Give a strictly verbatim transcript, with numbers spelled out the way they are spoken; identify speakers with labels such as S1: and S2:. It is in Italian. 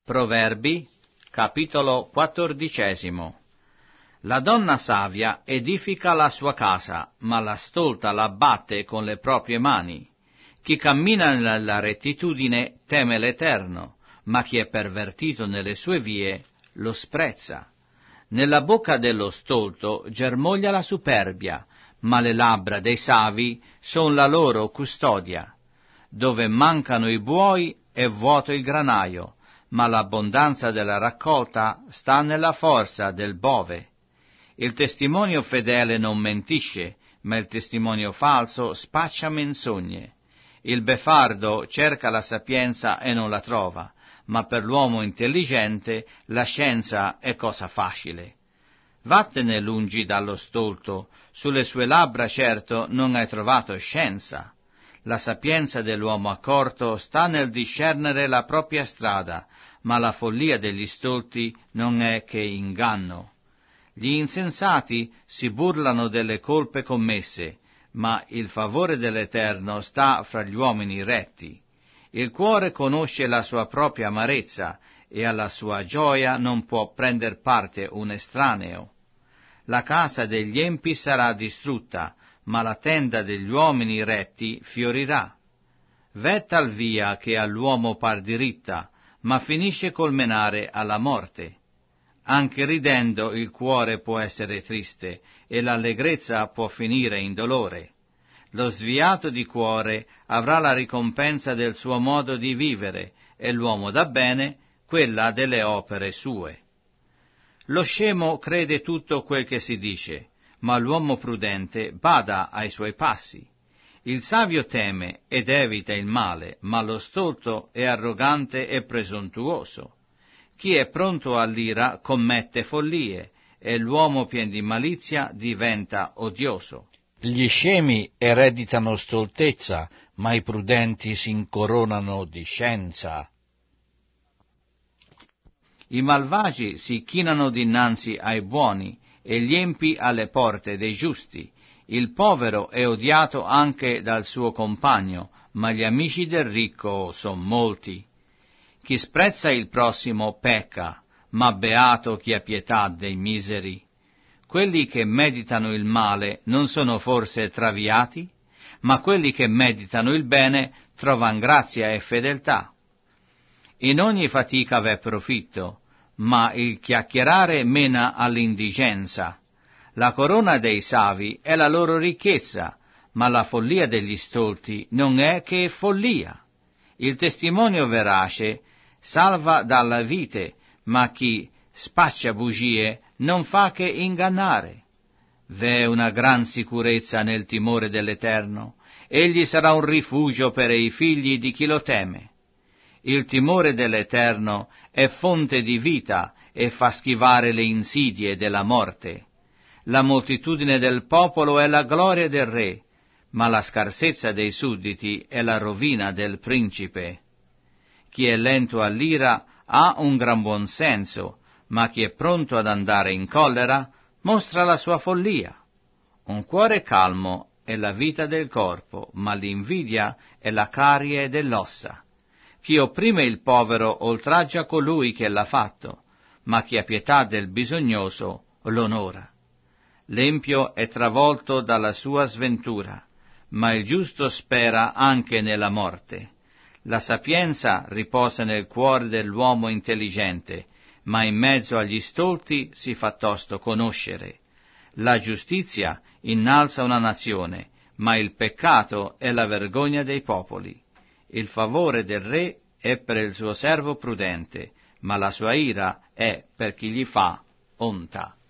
S1: Proverbi, capitolo quattordicesimo. La donna savia edifica la sua casa, ma la stolta la batte con le proprie mani. Chi cammina nella rettitudine teme l'Eterno, ma chi è pervertito nelle sue vie lo sprezza. Nella bocca dello stolto germoglia la superbia, ma le labbra dei savi son la loro custodia. Dove mancano i buoi è vuoto il granaio, ma l'abbondanza della raccolta sta nella forza del bove. Il testimonio fedele non mentisce, ma il testimonio falso spaccia menzogne. Il beffardo cerca la sapienza e non la trova, ma per l'uomo intelligente la scienza è cosa facile. Vattene lungi dallo stolto, sulle sue labbra certo non hai trovato scienza. La sapienza dell'uomo accorto sta nel discernere la propria strada, ma la follia degli stolti non è che inganno. Gli insensati si burlano delle colpe commesse, ma il favore dell'Eterno sta fra gli uomini retti. Il cuore conosce la sua propria amarezza, e alla sua gioia non può prender parte un estraneo. La casa degli empi sarà distrutta, ma la tenda degli uomini retti fiorirà. V'è tal via che all'uomo par diritta, ma finisce col menare alla morte. Anche ridendo il cuore può essere triste, e l'allegrezza può finire in dolore. Lo sviato di cuore avrà la ricompensa del suo modo di vivere, e l'uomo da bene quella delle opere sue. Lo scemo crede tutto quel che si dice, ma l'uomo prudente bada ai suoi passi. Il savio teme ed evita il male, ma lo stolto è arrogante e presuntuoso. Chi è pronto all'ira commette follie, e l'uomo pien di malizia diventa odioso.
S2: Gli scemi ereditano stoltezza, ma i prudenti si incoronano di scienza.
S1: I malvagi si chinano dinanzi ai buoni, e gli empi alle porte dei giusti. Il povero è odiato anche dal suo compagno, ma gli amici del ricco son molti. Chi sprezza il prossimo pecca, ma beato chi ha pietà dei miseri. Quelli che meditano il male non sono forse traviati? Ma quelli che meditano il bene trovan grazia e fedeltà. In ogni fatica v'è profitto, ma il chiacchierare mena all'indigenza. La corona dei savi è la loro ricchezza, ma la follia degli stolti non è che follia. Il testimonio verace salva dalla vite, ma chi spaccia bugie non fa che ingannare. V'è una gran sicurezza nel timore dell'Eterno, egli sarà un rifugio per i figli di chi lo teme. Il timore dell'Eterno è fonte di vita e fa schivare le insidie della morte. La moltitudine del popolo è la gloria del re, ma la scarsezza dei sudditi è la rovina del principe. Chi è lento all'ira ha un gran buon senso, ma chi è pronto ad andare in collera mostra la sua follia. Un cuore calmo è la vita del corpo, ma l'invidia è la carie dell'ossa. Chi opprime il povero oltraggia colui che l'ha fatto, ma chi ha pietà del bisognoso l'onora. L'empio è travolto dalla sua sventura, ma il giusto spera anche nella morte. La sapienza riposa nel cuore dell'uomo intelligente, ma in mezzo agli stolti si fa tosto conoscere. La giustizia innalza una nazione, ma il peccato è la vergogna dei popoli. Il favore del re è per il suo servo prudente, ma la sua ira è per chi gli fa onta.